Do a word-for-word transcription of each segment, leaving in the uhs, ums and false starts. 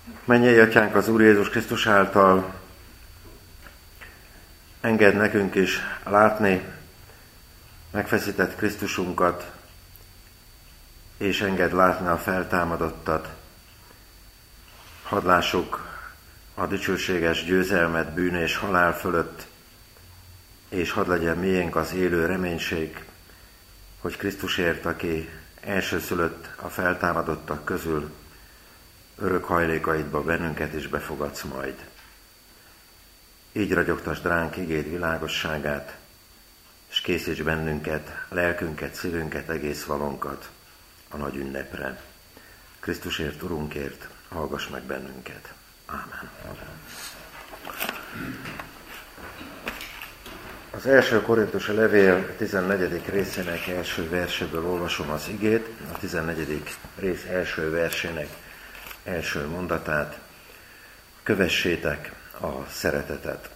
Mennyei Atyánk, az Úr Jézus Krisztus által engedd nekünk is látni megfeszített Krisztusunkat, és engedd látni a feltámadottat. Hadd lássuk a dicsőséges győzelmet bűn és halál fölött, és hadd legyen miénk az élő reménység, hogy Krisztusért, aki elsőszülött a feltámadottak közül, örök hajlékaidba bennünket is befogadsz majd. Így ragyogtasd ránk igéd világosságát, és készíts bennünket, lelkünket, szívünket, egész valónkat a nagy ünnepre. Krisztusért, Urunkért, hallgass meg bennünket. Ámen. Az első Korinthusi levél tizennegyedik részének első verséből olvasom az igét, a tizennegyedik rész első versének első mondatát. Kövessétek a szeretetet.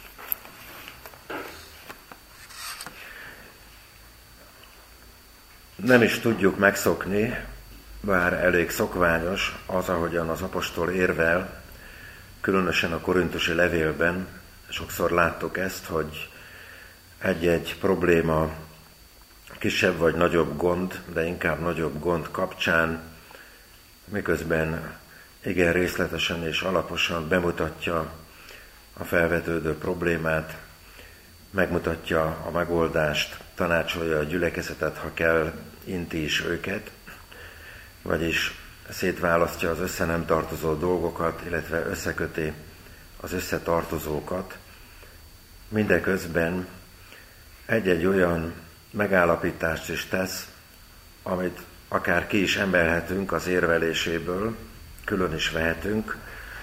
Nem is tudjuk megszokni, bár elég szokványos az, ahogyan az apostol érvel, különösen a korinthusi levélben sokszor láttuk ezt, hogy egy-egy probléma, kisebb vagy nagyobb gond, de inkább nagyobb gond kapcsán, miközben igen részletesen és alaposan bemutatja a felvetődő problémát, megmutatja a megoldást, tanácsolja a gyülekezetet, ha kell, inti is őket, vagyis szétválasztja az össze nem tartozó dolgokat, illetve összeköti az összetartozókat. Mindeközben egy-egy olyan megállapítást is tesz, amit akár ki is emelhetünk az érveléséből, külön is vehetünk,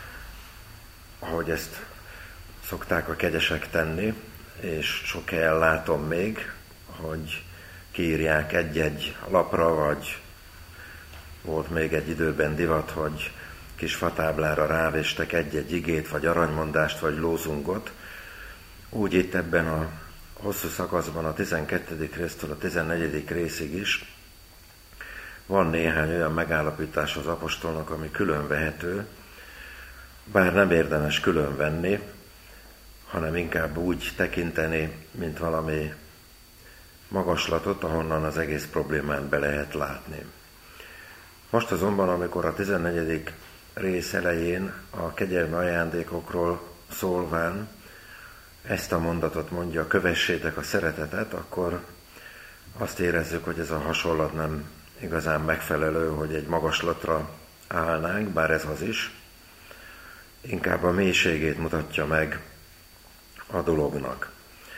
ahogy ezt szokták a kegyesek tenni, és sok helyen látom még, hogy kiírják egy-egy lapra, vagy volt még egy időben divat, hogy kis fatáblára rávéstek egy-egy igét, vagy aranymondást, vagy lózungot. Úgy itt ebben a hosszú szakaszban, a tizenkettedik résztől a tizennegyedik részig is van néhány olyan megállapítás az apostolnak, ami külön vehető, bár nem érdemes külön venni, hanem inkább úgy tekinteni, mint valami magaslatot, ahonnan az egész problémát be lehet látni. Most azonban, amikor a tizennegyedik rész elején a kegyelmi ajándékokról szólván ezt a mondatot mondja, kövessétek a szeretetet, akkor azt érezzük, hogy ez a hasonlat nem igazán megfelelő, hogy egy magaslatra állnánk, bár ez az is, inkább a mélységét mutatja meg a dolognak.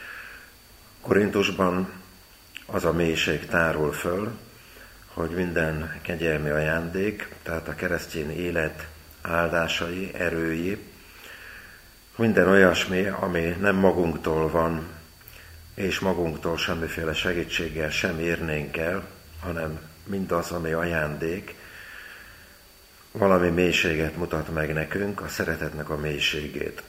Korintusban az a mélység tárul föl, hogy minden kegyelmi ajándék, tehát a keresztény élet áldásai, erői, minden olyasmi, ami nem magunktól van, és magunktól semmiféle segítséggel sem érnénk el, hanem mindaz, ami ajándék, valami mélységet mutat meg nekünk, a szeretetnek a mélységét.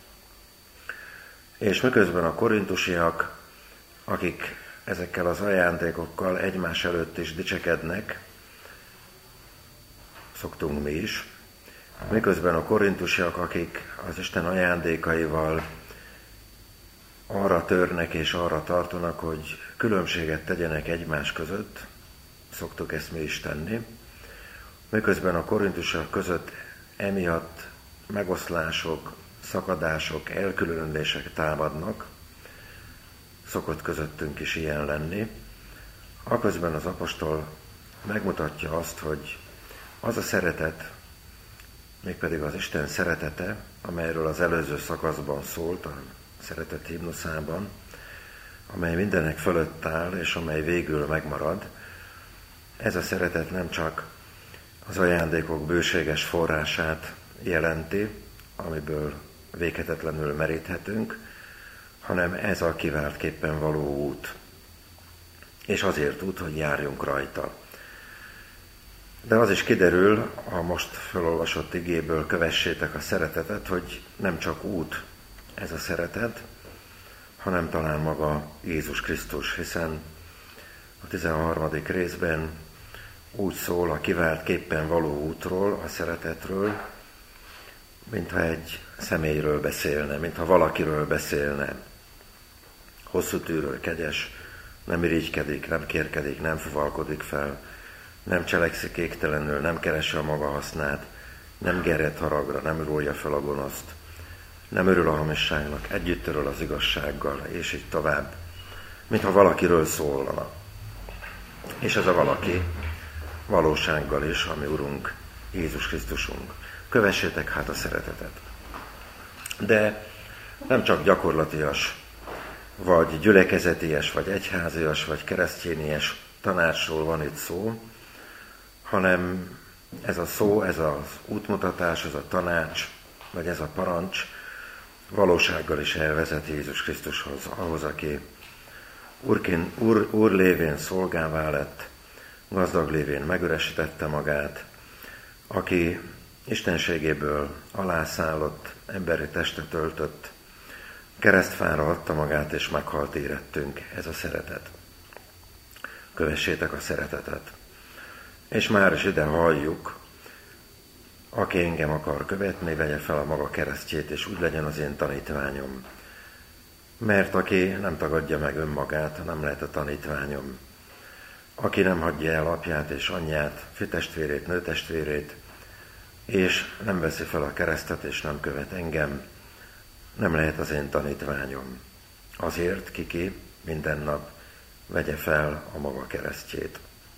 És miközben a korintusiak, akik ezekkel az ajándékokkal egymás előtt is dicsekednek, szoktunk mi is, miközben a korintusiak, akik az Isten ajándékaival arra törnek és arra tartanak, hogy különbséget tegyenek egymás között, szoktuk ezt mi is tenni, miközben a korintusiak között emiatt megoszlások, szakadások, elkülönülések támadnak, szokott közöttünk is ilyen lenni, aközben az apostol megmutatja azt, hogy az a szeretet, mégpedig az Isten szeretete, amelyről az előző szakaszban szólt, a szeretet himnuszában, amely mindenek fölött áll, és amely végül megmarad, ez a szeretet nem csak az ajándékok bőséges forrását jelenti, amiből véghetetlenül meríthetünk, hanem ez a kiváltképpen való út. És azért út, hogy járjunk rajta. De az is kiderül a most felolvasott igéből, kövessétek a szeretetet, hogy nem csak út ez a szeretet, hanem talán maga Jézus Krisztus, hiszen a tizenharmadik részben úgy szól a kiváltképpen való útról, a szeretetről, mintha egy személyről beszélne, mintha valakiről beszélne. Hosszú tűrő, kegyes, nem irigykedik, nem kérkedik, nem fuvalkodik fel, nem cselekszik égtelenül, nem keresi a maga hasznát, nem gerjed haragra, nem rója fel a gonoszt, nem örül a hamisságnak, együtt örül az igazsággal, és így tovább, mintha valakiről szólna. És ez a valaki valósággal is, ami Urunk, Jézus Krisztusunk. Kövessétek hát a szeretetet. De nem csak gyakorlatias, vagy gyülekezeties, vagy egyházias, vagy keresztényies tanácsról van itt szó, hanem ez a szó, ez az útmutatás, ez a tanács, vagy ez a parancs valósággal is elvezet Jézus Krisztushoz, ahhoz, aki úrként, úr, úr lévén szolgává lett, gazdag lévén megüresítette magát, aki istenségéből alászállott, emberi testet öltött, keresztfára adta magát, és meghalt érettünk. Ez a szeretet. Kövessétek a szeretetet. És már is ide halljuk, aki engem akar követni, vegye fel a maga keresztjét, és úgy legyen az én tanítványom. Mert aki nem tagadja meg önmagát, nem lehet a tanítványom. Aki nem hagyja el apját és anyját, fitestvérét, nőtestvérét, és nem veszi fel a keresztet, és nem követ engem, nem lehet az én tanítványom. Azért kiki minden nap vegye fel a maga keresztjét.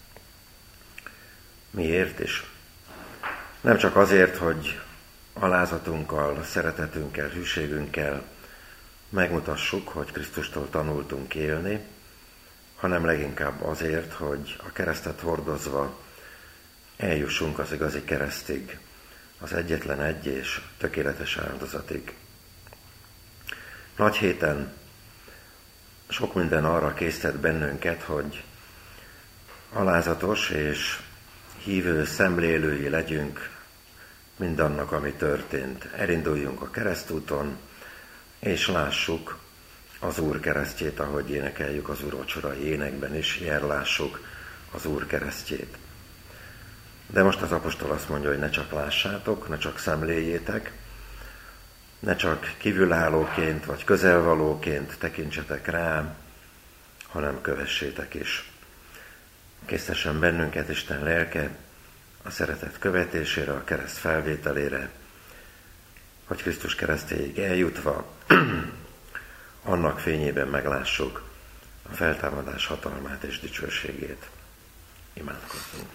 Miért is? Nem csak azért, hogy alázatunkkal, szeretetünkkel, hűségünkkel megmutassuk, hogy Krisztustól tanultunk élni, hanem leginkább azért, hogy a keresztet hordozva eljussunk az igazi keresztig, az egyetlen egy és tökéletes áldozatig. Nagy héten sok minden arra késztet bennünket, hogy alázatos és hívő szemlélői legyünk mindannak, ami történt. Elinduljunk a keresztúton, és lássuk az Úr keresztjét, ahogy énekeljük az úrvacsorai énekben is, jellássuk az Úr keresztjét. De most az apostol azt mondja, hogy ne csak lássátok, ne csak szemléljétek, ne csak kívülállóként vagy közelvalóként tekintsetek rá, hanem kövessétek is. Késztessen bennünket Isten lelke a szeretet követésére, a kereszt felvételére, hogy Krisztus keresztéig eljutva annak fényében meglássuk a feltámadás hatalmát és dicsőségét. Imádkozzunk.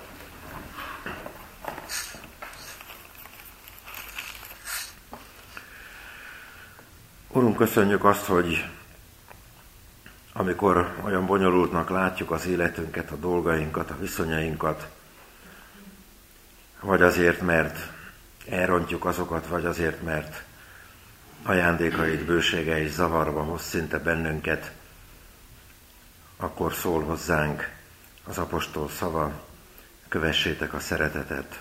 Urunk, köszönjük azt, hogy amikor olyan bonyolultnak látjuk az életünket, a dolgainkat, a viszonyainkat, vagy azért, mert elrontjuk azokat, vagy azért, mert ajándékaid, bőségei zavarba hoz szinte bennünket, akkor szól hozzánk az apostol szava, kövessétek a szeretetet.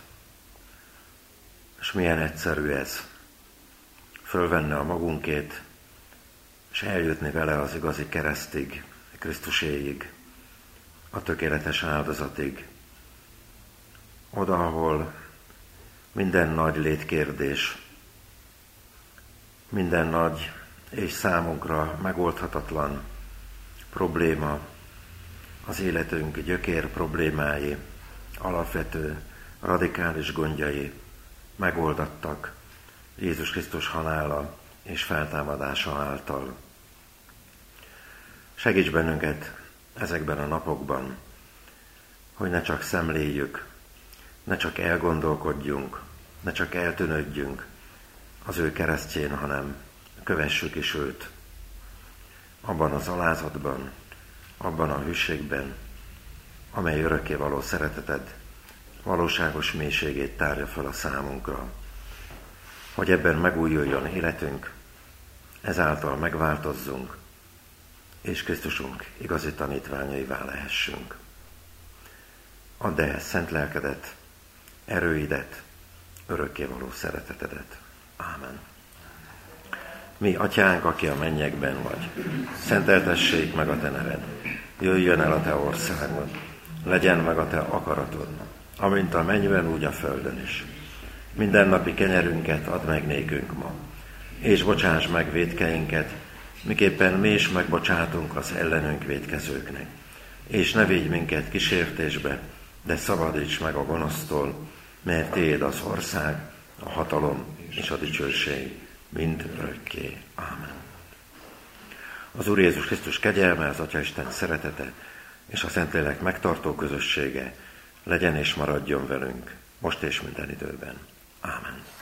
És milyen egyszerű ez, fölvenne a magunkét, és eljutni vele az igazi keresztig, Krisztuséig, a tökéletes áldozatig. Oda, ahol minden nagy létkérdés, minden nagy és számunkra megoldhatatlan probléma, az életünk gyökér problémái, alapvető, radikális gondjai megoldattak Jézus Krisztus halála és feltámadása által. Segíts bennünket ezekben a napokban, hogy ne csak szemléljük, ne csak elgondolkodjunk, ne csak eltűnődjünk az ő keresztjén, hanem kövessük is őt. Abban az alázatban, abban a hűségben, amely örökkévaló szereteted valóságos mélységét tárja fel a számunkra. Hogy ebben megújuljon életünk, ezáltal megváltozzunk, és Krisztusunk igazi tanítványaivá lehessünk. Add ehhez szent lelkedet, erőidet, örökkévaló szeretetedet. Ámen. Mi, Atyánk, aki a mennyekben vagy, szenteltessék meg a te neved, jöjjön el a te országod, legyen meg a te akaratod, amint a mennyben, úgy a földön is. mindennapi kenyerünket add meg nékünk ma, és bocsáss meg vétkeinket, miképpen mi is megbocsátunk az ellenünk vétkezőknek. És ne védj minket kísértésbe, de szabadíts meg a gonosztól, mert tiéd az ország, a hatalom és a dicsőség mind örökké. Ámen. Az Úr Jézus Krisztus kegyelme, az Atyaisten szeretete és a Szentlélek megtartó közössége legyen és maradjon velünk, most és minden időben. Ámen.